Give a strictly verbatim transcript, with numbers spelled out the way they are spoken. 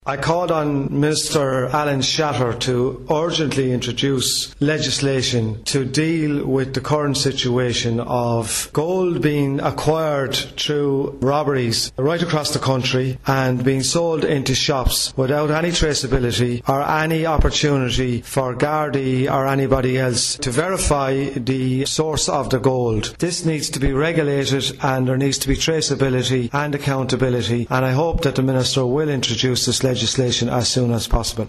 I called on Minister Alan Shatter to urgently introduce legislation to deal with the current situation of gold being acquired through robberies right across the country and being sold into shops without any traceability or any opportunity for Gardaí or anybody else to verify the source of the gold. This needs to be regulated and there needs to be traceability and accountability, and I hope that the Minister will introduce this legislation as soon as possible.